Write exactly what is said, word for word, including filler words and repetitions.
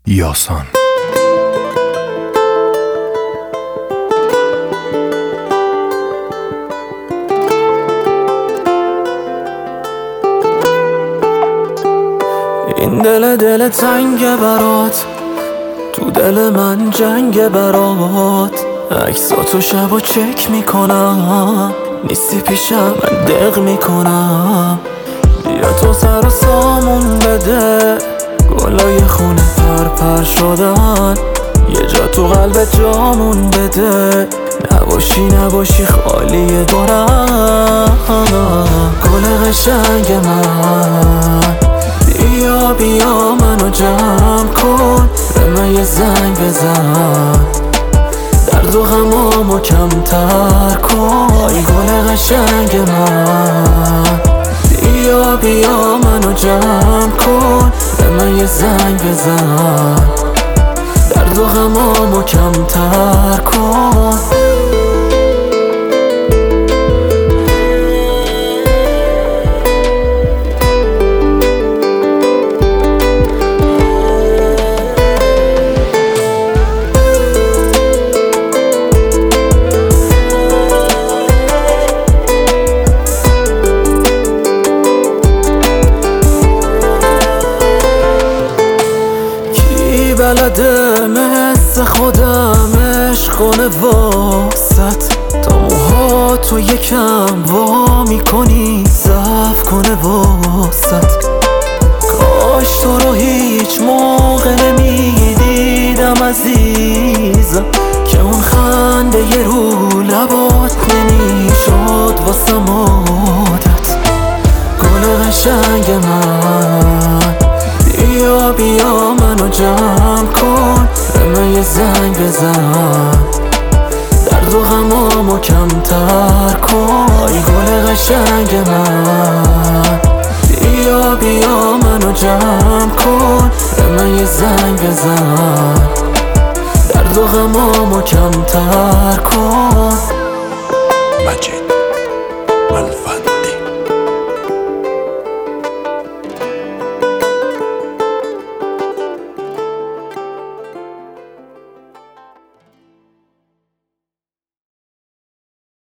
یاسان. این دل دل تنگ برات، تو دل من جنگ برات. عکساتو شب و چک میکنم، نیستی پیشم من دق میکنم. بیا تو سر و سامون بده، گلای خونه پر پر شدن. یه جا تو قلب جامون بده، نباشی نباشی خالی دورم. گل قشنگ من، بیا بیا منو جمع کن، به من یه زنگ بزن، درد و غمامو کمتر کن. ای گل قشنگ من، بیا بیا منو جمع کن، به من یه زنگ بزن، درد و غمامو کمتر کن. بلده مثل خودم عشق کنه واسط، تا موها تو یکم وا میکنی ضعف کنه واسط. کاش تو رو هیچ موقع نمیدیدم عزیزم، که اون خنده یه رو لبات نمیشد واسه عادت. گل قشنگ من، بیا بیا منو جمع کن، به من یه زنگ بزن، درد و غمامو کمتر کن. ای گل قشنگ من، بیا بیا منو جمع کن، به من یه زنگ بزن، درد و غمامو کمتر کن. مجید منفعل.